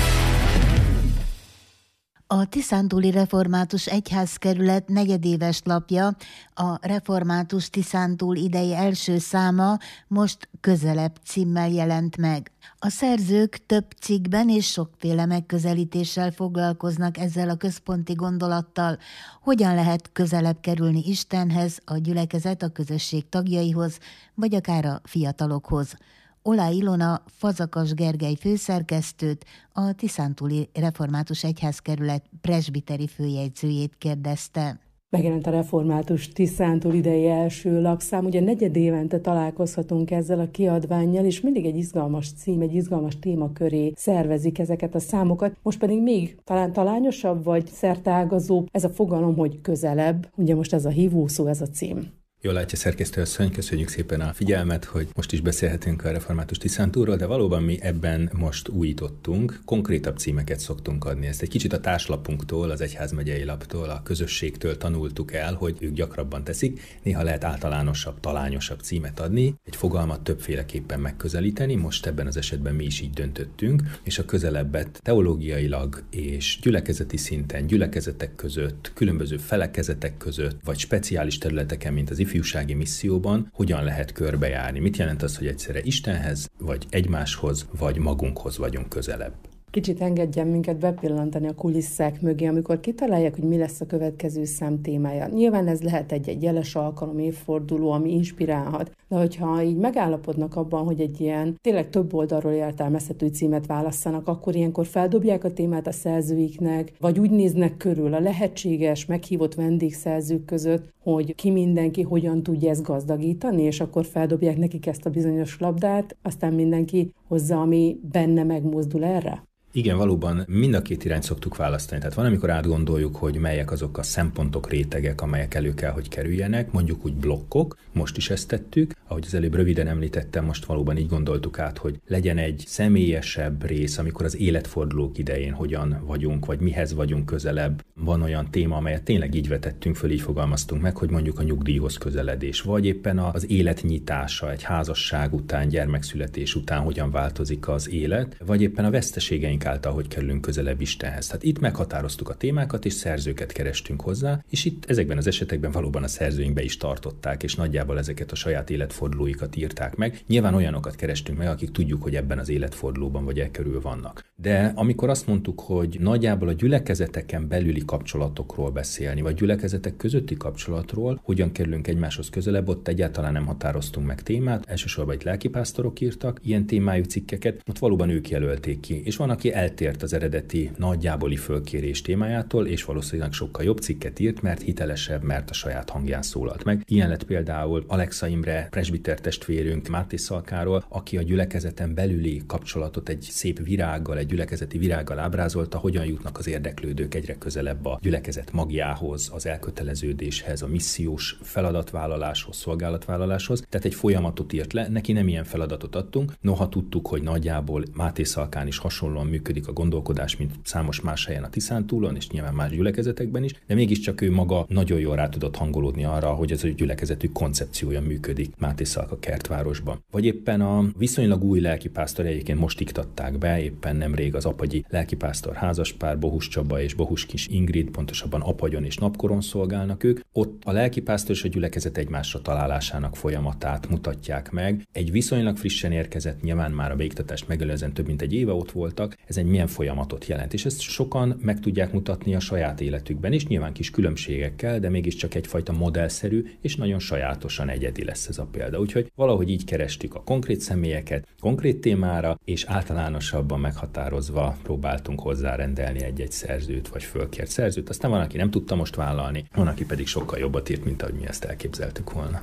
A Tiszántúli Református Egyházkerület negyedéves lapja, a Református Tiszántúl idei első száma most Közelebb címmel jelent meg. A szerzők több cikkben és sokféle megközelítéssel foglalkoznak ezzel a központi gondolattal, hogyan lehet közelebb kerülni Istenhez, a gyülekezet a közösség tagjaihoz, vagy akár a fiatalokhoz. Olá Ilona Fazakas Gergely főszerkesztőt, a Tiszántúli Református Egyházkerület presbiteri főjegyzőjét kérdezte. Megjelent a Református Tiszántúl idei első lapszám, ugye negyedévente találkozhatunk ezzel a kiadvánnyal, és mindig egy izgalmas cím, egy izgalmas téma köré szervezik ezeket a számokat. Most pedig még talán talányosabb vagy szerteágazóbb ez a fogalom, hogy közelebb. Ugye most ez a hívószó, ez a cím. Jól látja, szerkesztőasszony, köszönjük szépen a figyelmet, hogy most is beszélhetünk a Református Tiszántúlról, de valóban mi ebben most újítottunk, konkrétabb címeket szoktunk adni. Ezt egy kicsit a társlapunktól, az egyházmegyei laptól, a közösségtől tanultuk el, hogy ők gyakrabban teszik. Néha lehet általánosabb, talányosabb címet adni, egy fogalmat többféleképpen megközelíteni, most ebben az esetben mi is így döntöttünk, és a közelebbet teológiailag és gyülekezeti szinten, gyülekezetek között, különböző felekezetek között, vagy speciális területeken, mint az ifjúsági misszióban hogyan lehet körbejárni. Mit jelent az, hogy egyszerre Istenhez, vagy egymáshoz, vagy magunkhoz vagyunk közelebb? Kicsit engedjen minket bepillantani a kulisszák mögé, amikor kitalálják, hogy mi lesz a következő szám témája. Nyilván ez lehet egy jeles alkalom, évforduló, ami inspirálhat, de hogyha így megállapodnak abban, hogy egy ilyen tényleg több oldalról értelmezhető címet válasszanak, akkor ilyenkor feldobják a témát a szerzőiknek, vagy úgy néznek körül a lehetséges, meghívott vendégszerzők között, hogy ki mindenki hogyan tudja ezt gazdagítani, és akkor feldobják nekik ezt a bizonyos labdát, aztán mindenki hozza, ami benne megmozdul erre. Igen, valóban mind a két irányt szoktuk választani. Tehát van, amikor átgondoljuk, hogy melyek azok a szempontok, rétegek, amelyek elő kell, hogy kerüljenek, mondjuk úgy blokkok, most is ezt tettük. Ahogy az előbb röviden említettem, most valóban így gondoltuk át, hogy legyen egy személyesebb rész, amikor az életfordulók idején hogyan vagyunk, vagy mihez vagyunk közelebb. Van olyan téma, amelyet tényleg így vetettünk föl, így fogalmaztunk meg, hogy mondjuk a nyugdíjhoz közeledés, vagy éppen az élet nyitása, egy házasság után, gyermekszületés után hogyan változik az élet, vagy éppen a veszteségeink által, hogy kerülünk közelebb Istenhez. Tehát itt meghatároztuk a témákat, és szerzőket kerestünk hozzá, és itt ezekben az esetekben valóban a szerzőink be is tartották, és nagyjából ezeket a saját életfordulóikat írták meg. Nyilván olyanokat kerestünk meg, akik tudjuk, hogy ebben az életfordulóban vagy körül vannak. De amikor azt mondtuk, hogy nagyjából a gyülekezeteken belüli kapcsolatokról beszélni, vagy gyülekezetek közötti kapcsolatról, hogyan kerülünk egymáshoz közelebb, ott egyáltalán nem határoztunk meg témát. Elsősorban itt lelkipásztorok írtak ilyen témájú cikkeket, ott valóban ők jelölték ki. És van, aki eltért az eredeti nagyjáboli fölkérés témájától, és valószínűleg sokkal jobb cikket írt, mert hitelesebb, mert a saját hangján szólalt meg. Ilyen lett például Alexa Imre presbiter testvérünk Máté Szalkáról, aki a gyülekezeten belüli kapcsolatot egy szép virággal, egy gyülekezeti virággal ábrázolta, hogyan jutnak az érdeklődők egyre közelebb a gyülekezet magjához, az elköteleződéshez, a missziós feladatvállaláshoz, szolgálatvállaláshoz. Tehát egy folyamatot írt le, neki nem ilyen feladatot adtunk, noha tudtuk, hogy nagyjából Máté Szalkán is hasonlóan működik a gondolkodás, mint számos más helyen a Tiszántúlon, és nyilván más gyülekezetekben is, de mégiscsak ő maga nagyon jól rá tudott hangolódni arra, hogy az ő gyülekezetük koncepciója működik Máté Szalka kertvárosban. Vagy éppen a viszonylag új lelkipásztor, egyébként most iktatták be, éppen nemrég az apagyi lelkipásztor házaspár, Bohus Csaba és Bohus Kis Ingrid, pontosabban apagyon és napkoron szolgálnak ők. Ott a lelkipásztor és a gyülekezet egymásra találásának folyamatát mutatják meg. Egy viszonylag frissen érkezett, nyilván már a beiktatást megelőzően több mint egy éve ott voltak, ez egy milyen folyamatot jelent. És ezt sokan meg tudják mutatni a saját életükben is, nyilván kis különbségekkel, de mégiscsak egyfajta modellszerű, és nagyon sajátosan egyedi lesz ez a példa. Úgyhogy valahogy így kerestük a konkrét személyeket, konkrét témára, és általánosabban meghatározva próbáltunk hozzárendelni egy-egy szerzőt, vagy fölkért szerzőt. Aztán van, aki nem tudta most vállalni, van, aki pedig sokkal jobbat írt, mint ahogy mi ezt elképzeltük volna.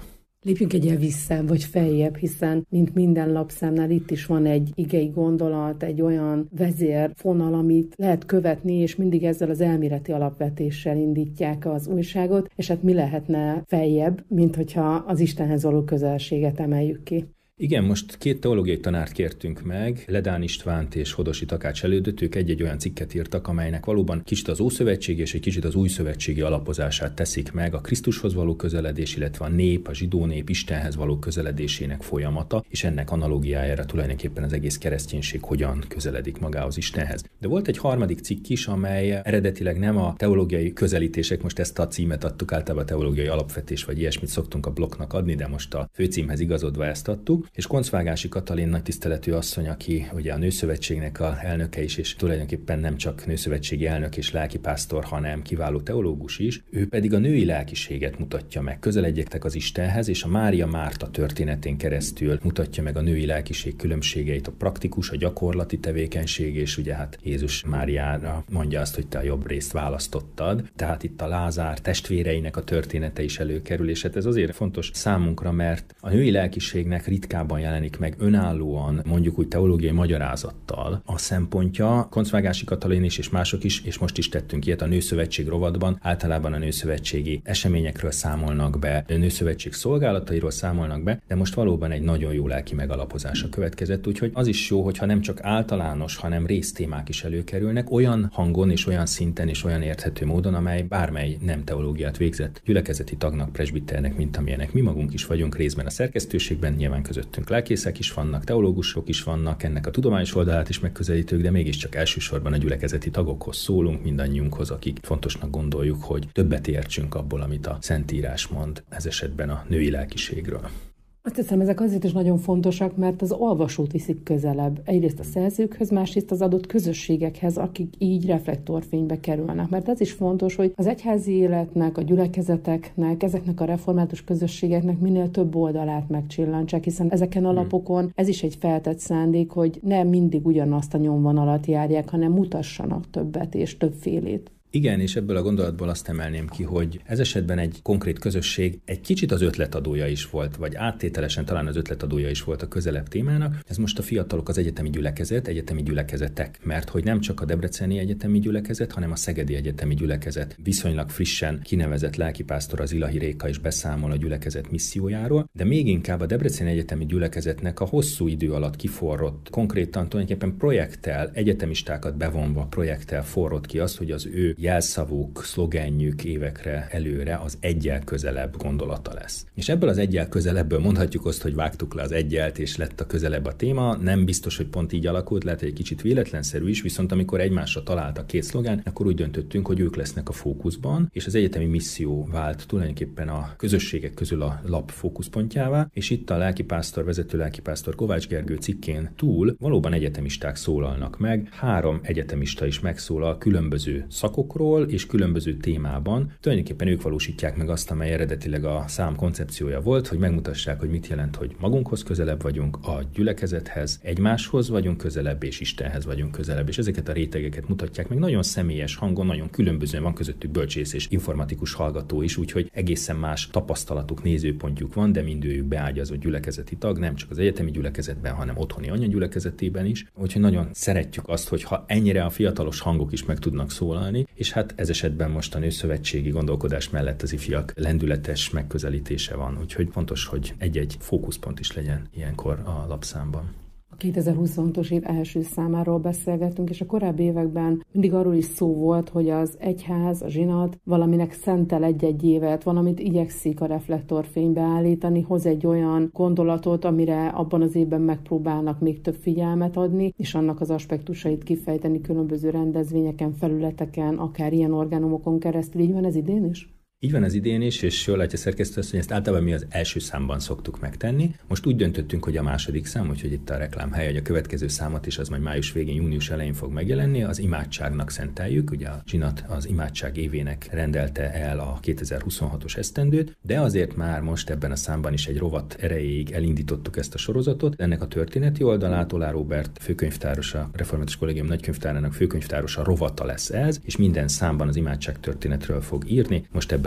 Lépjünk egyel vissza, vagy feljebb, hiszen mint minden lapszámnál itt is van egy igei gondolat, egy olyan vezérfonal, amit lehet követni, és mindig ezzel az elméleti alapvetéssel indítják az újságot, és hát mi lehetne feljebb, mint hogyha az Istenhez való közelséget emeljük ki. Igen, most két teológiai tanárt kértünk meg, Ledán Istvánt és Hodosi Takács Elődöt, ők egy-egy olyan cikket írtak, amelynek valóban kicsit az ószövetségi és egy kicsit az újszövetségi alapozását teszik meg, a Krisztushoz való közeledés, illetve a nép, a zsidó nép Istenhez való közeledésének folyamata, és ennek analógiájára tulajdonképpen az egész kereszténység hogyan közeledik magához Istenhez. De volt egy harmadik cikk is, amely eredetileg nem a teológiai közelítések, most ezt a címet adtuk, általában a teológiai alapvetés vagy ilyesmit szoktunk a blokknak adni, de most a főcímhez igazodva ezt adtuk. És Koncvágási Katalin nagy tiszteletű asszony, aki ugye a Nőszövetségnek a elnöke is, és tulajdonképpen nem csak nőszövetségi elnök és lelkipásztor, hanem kiváló teológus is, ő pedig a női lelkiséget mutatja meg. Közeledjétek az Istenhez, és a Mária Márta történetén keresztül mutatja meg a női lelkiség különbségeit, a praktikus, a gyakorlati tevékenység, és ugye hát Jézus Máriára mondja azt, hogy te a jobb részt választottad. Tehát itt a Lázár testvéreinek a története is előkerül, és hát ez azért fontos számunkra, mert a női lelkiségnek ritkában jelenik meg önállóan, mondjuk úgy teológiai magyarázattal a szempontja. Koncvágási Katalin is, és mások is, és most is tettünk ilyet a Nőszövetség rovatban, általában a nőszövetségi eseményekről számolnak be, a Nőszövetség szolgálatairól számolnak be, de most valóban egy nagyon jó lelki megalapozása következett, úgyhogy az is jó, hogyha nem csak általános, hanem résztémák is előkerülnek, olyan hangon és olyan szinten és olyan érthető módon, amely bármely nem teológiát végzett gyülekezeti tagnak, presbiternek, mint amilyenek mi magunk is vagyunk, részben a szerkesztőségben, nyilván közöttünk lelkészek is vannak, teológusok is vannak, ennek a tudományos oldalát is megközelítők, de mégiscsak elsősorban a gyülekezeti tagokhoz szólunk, mindannyiunkhoz, akik fontosnak gondoljuk, hogy többet értsünk abból, amit a Szentírás mond, ez esetben a női lelkiségről. Azt hiszem, ezek azért is nagyon fontosak, mert az olvasót viszik közelebb. Egyrészt a szerzőkhöz, másrészt az adott közösségekhez, akik így reflektorfénybe kerülnek. Mert ez is fontos, hogy az egyházi életnek, a gyülekezeteknek, ezeknek a református közösségeknek minél több oldalát megcsillantsák, hiszen ezeken a lapokon ez is egy feltett szándék, hogy nem mindig ugyanazt a nyomvonalat járják, hanem mutassanak többet és többfélét. Igen, és ebből a gondolatból azt emelném ki, hogy ez esetben egy konkrét közösség egy kicsit az ötletadója is volt, vagy áttételesen talán az ötletadója is volt a közelebb témának. Ez most a fiatalok az egyetemi gyülekezet, egyetemi gyülekezetek, mert hogy nem csak a debreceni egyetemi gyülekezet, hanem a szegedi egyetemi gyülekezet. Viszonylag frissen kinevezett lelkipásztor az Ilahi Réka is beszámol a gyülekezet missziójáról, de még inkább a debreceni egyetemi gyülekezetnek a hosszú idő alatt kiforrott, konkrétan tulajdonképpen projekttel, egyetemistákat bevonva projekttel forrott ki az, hogy az ő jelszavuk, szlogenjük évekre előre az egyel közelebb gondolata lesz. És ebből az egyel közelebből mondhatjuk azt, hogy vágtuk le az egyelt, és lett a közelebb a téma. Nem biztos, hogy pont így alakult, lehet, hogy egy kicsit véletlenszerű is, viszont amikor egymásra találtak két szlogán, akkor úgy döntöttünk, hogy ők lesznek a fókuszban, és az egyetemi misszió vált tulajdonképpen a közösségek közül a lap fókuszpontjává, és itt a lelkipásztor, vezető lelkipásztor Kovács Gergő cikkén túl valóban egyetemisták szólalnak meg, 3 egyetemista is megszólal különböző szakokról és különböző témában. Tulajdonképpen ők valósítják meg azt, amely eredetileg a szám koncepciója volt, hogy megmutassák, hogy mit jelent, hogy magunkhoz közelebb vagyunk, a gyülekezethez, egymáshoz vagyunk közelebb, és Istenhez vagyunk közelebb. És ezeket a rétegeket mutatják meg nagyon személyes hangon, nagyon különbözően, van közöttük bölcsész és informatikus hallgató is, úgyhogy egészen más tapasztalatuk, nézőpontjuk van, de mindőjük beágyazott gyülekezeti tag, nem csak az egyetemi gyülekezetben, hanem otthoni anyagyülekezetében is. Úgyhogy nagyon szeretjük azt, hogy ha ennyire a fiatalos hangok is meg tudnak szólalni, és hát ez esetben most a nőszövetségi gondolkodás mellett az ifjak lendületes megközelítése van, úgyhogy fontos, hogy egy-egy fókuszpont is legyen ilyenkor a lapszámban. A 2026-os év első számáról beszélgettünk, és a korábbi években mindig arról is szó volt, hogy az egyház, a zsinat valaminek szentel egy-egy évet, valamit igyekszik a reflektorfénybe állítani, hoz egy olyan gondolatot, amire abban az évben megpróbálnak még több figyelmet adni, és annak az aspektusait kifejteni különböző rendezvényeken, felületeken, akár ilyen orgánumokon keresztül. Így van ez idén is? Így van az idén is, és jól látja szerkesztő azt, hogy ezt általában mi az első számban szoktuk megtenni. Most úgy döntöttünk, hogy a második szám, úgyhogy itt a reklámhely, hogy a következő számot is, az majd május végén, június elején fog megjelenni, az imádságnak szenteljük. Ugye a zsinat az imádság évének rendelte el a 2026-os esztendőt, de azért már most ebben a számban is egy rovat erejéig elindítottuk ezt a sorozatot. Ennek a történeti oldalát Oláh Róbert főkönyvtárosa, Református Kollégium nagykönyvtárának főkönyvtárosa rovata lesz ez, és minden számban az imádság történetről fog írni. Most ebben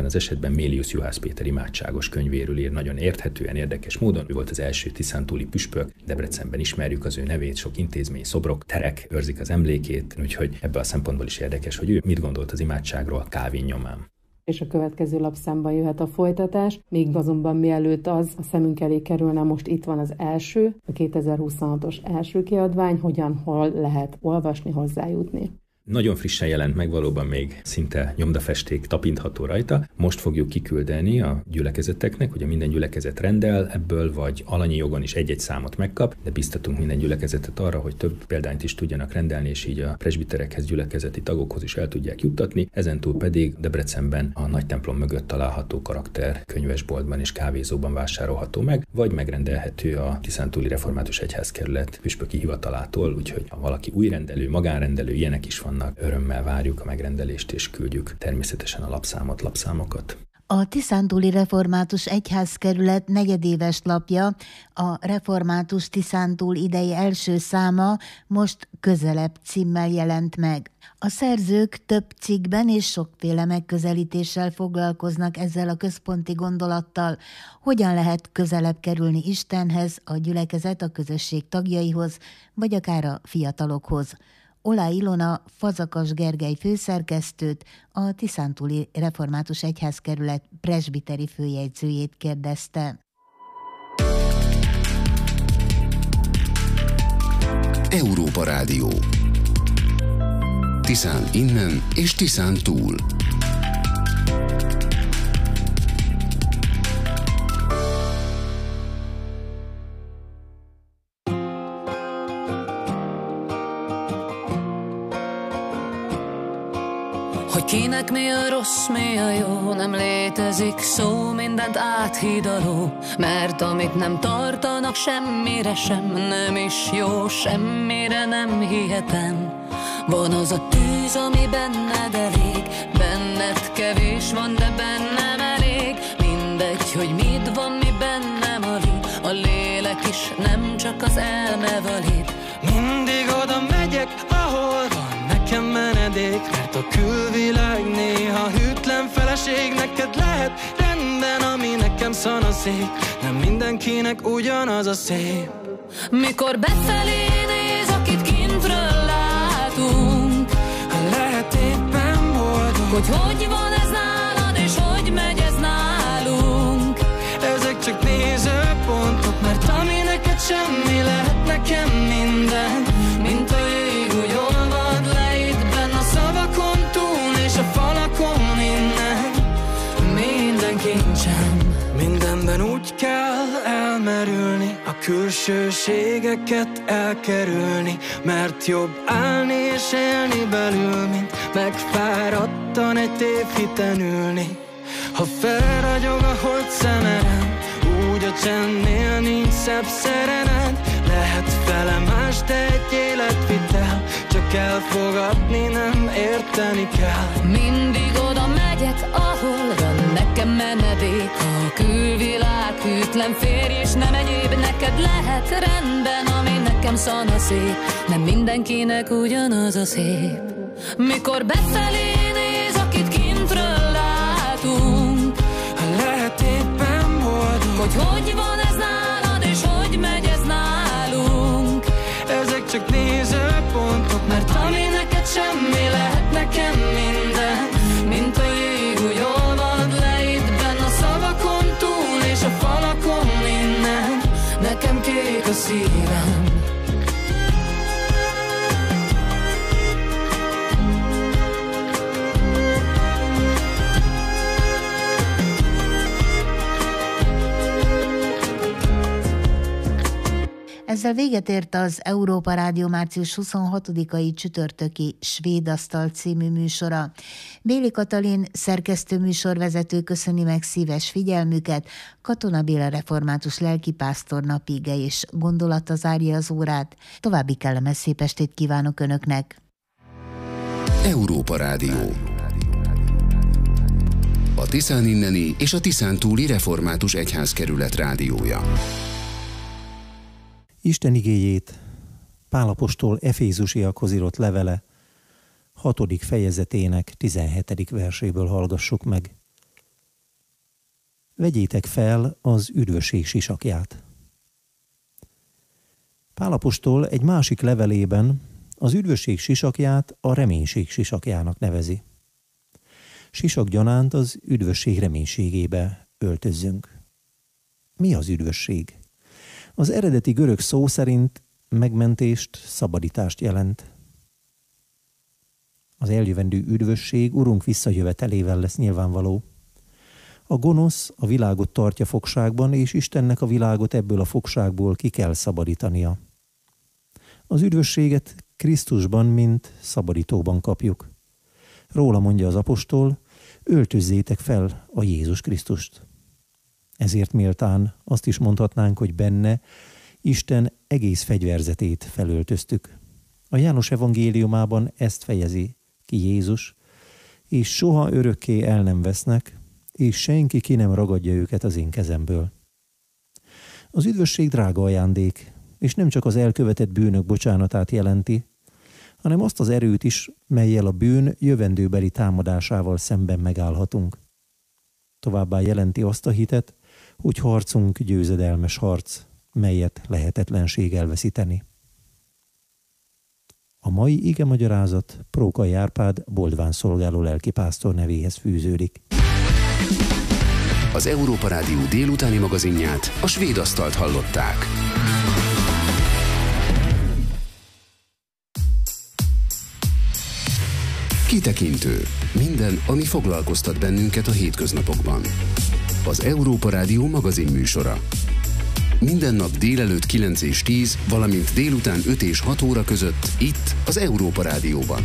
az esetben Mélius Juhász Péter imádságos könyvéről ír, nagyon érthetően, érdekes módon. Ő volt az első tiszántúli püspök, Debrecenben ismerjük az ő nevét, sok intézmény, szobrok, terek őrzik az emlékét, úgyhogy ebből a szempontból is érdekes, hogy ő mit gondolt az imádságról Calvin nyomán. És a következő lapszámban jöhet a folytatás, még azonban mielőtt az a szemünk elé kerülne, most itt van az első, a 2026-os első kiadvány, hogyan, hol lehet olvasni, hozzájutni. Nagyon frissen jelent meg, valóban még szinte nyomdafesték tapintható rajta. Most fogjuk kiküldeni a gyülekezeteknek, ugye minden gyülekezet rendel ebből, vagy alanyi jogon is egy-egy számot megkap, de biztatunk minden gyülekezetet arra, hogy több példányt is tudjanak rendelni, és így a presbiterekhez, gyülekezeti tagokhoz is el tudják juttatni. Ezentúl pedig Debrecenben a nagy templom mögött található Karakter könyvesboltban és kávézóban vásárolható meg, vagy megrendelhető a Tiszántúli Református Egyházkerület püspöki hivatalától, úgyhogy ha valaki új rendelő, magánrendelő, ilyenek is van, örömmel várjuk a megrendelést, és küldjük természetesen a lapszámokat. A Tiszántúli Református Egyházkerület negyedéves lapja, a Református Tiszántúl idei első száma most Közelebb címmel jelent meg. A szerzők több cikkben és sokféle megközelítéssel foglalkoznak ezzel a központi gondolattal, hogyan lehet közelebb kerülni Istenhez, a gyülekezet a közösség tagjaihoz, vagy akár a fiatalokhoz. Olá Ilona Fazakas Gergely főszerkesztőt, a Tiszántúli Református Egyházkerület presbiteri főjegyzőjét kérdezte. Európa Rádió. Tiszán innen és Tiszán túl. Hogy kinek mi a rossz, mi a jó, nem létezik szó, mindent áthidaló. Mert amit nem tartanak semmire sem, nem is jó, semmire nem hihetem. Van az a tűz, ami benned elég, benned kevés van, de bennem elég. Mindegy, hogy mit van, mi bennem alig, a lélek is, nem csak az elme valid. Mindig oda megyek, ahol van nekem menedék, mert a külvilág néha hűtlen feleség. Neked lehet rendben, ami nekem szanaszék, nem mindenkinek ugyanaz a szép. Mikor befelé néz, akit kintről látunk, lehet éppen boldog, hogy van ez nálad, és hogy megy ez nálunk. Ezek csak nézőpontok, mert ami neked semmi, lehet nekem minden. Mint a jég, úgy olvad le itt benn a szavakon túl, és a falakon innen. Minden kincsem, mindenben úgy kell elmerülni, a külsőségeket elkerülni, mert jobb állni és élni belül, mint megfáradtan egy tévhiten ülni. Ha felragyog a hold szemeden, úgy a csendnél nincs szebb szerened. Lehet felemás, de egy életvitel, csak elfogadni nem érteni kell. Mindig oda megyek, ahol van nekem menedék, a külvilág hűtlen férj, és nem egyéb neked lehet rendben, ami nekem szanaszék, nem mindenkinek ugyanaz a szép. Mikor befelé néz, akit kintről látunk, lehet éppen boldog, hogy van ez nálad, és hogy megy ez nálunk. Ezek csak nézőpontok, mert ami neked semmi, lehet nekem minden. Mint a jég, úgy olvad le itt benn a szavakon túl, és a falakon innen. Nekem kék a szívem. Ezzel véget ért az Európa Rádió március 26-ai csütörtöki Svéd Asztal című műsora. Béli Katalin szerkesztő műsorvezető köszöni meg szíves figyelmüket, Katona Béla református lelkipásztor napige és gondolata zárja az órát. További kellemes szép estét kívánok Önöknek! Európa Rádió. A Tiszán inneni és a Tiszántúli Református Egyházkerület rádiója. Isten igéjét Pál apostol Efézusiakhoz írott levele 6. fejezetének 17. verséből hallgassuk meg. vegyétek fel az üdvösség sisakját. Pál apostol egy másik levelében az üdvösség sisakját a reménység sisakjának nevezi. Sisak gyanánt az üdvösség reménységébe öltözzünk. Mi az üdvösség? Az eredeti görög szó szerint megmentést, szabadítást jelent. Az eljövendő üdvösség Urunk visszajövetelével lesz nyilvánvaló. A gonosz a világot tartja fogságban, és Istennek a világot ebből a fogságból ki kell szabadítania. Az üdvösséget Krisztusban, mint szabadítóban kapjuk. Róla mondja az apostol, öltözzétek fel a Jézus Krisztust. Ezért méltán azt is mondhatnánk, hogy benne Isten egész fegyverzetét felöltöztük. A János evangéliumában ezt fejezi ki Jézus, és soha örökké el nem vesznek, és senki ki nem ragadja őket az én kezemből. Az üdvösség drága ajándék, és nem csak az elkövetett bűnök bocsánatát jelenti, hanem azt az erőt is, mellyel a bűn jövendőbeli támadásával szemben megállhatunk. Továbbá jelenti azt a hitet, hogy harcunk győzedelmes harc, melyet lehetetlenség elveszíteni. A mai igemagyarázat Prókai Árpád Boldván szolgáló lelkipásztor nevéhez fűződik. Az Európa Rádió délutáni magazinját, a Svéd asztalt hallották. Kitekintő. Minden, ami foglalkoztat bennünket a hétköznapokban. Az Európa Rádió magazin műsora. Minden nap délelőtt 9 és 10, valamint délután 5 és 6 óra között itt az Európa Rádióban.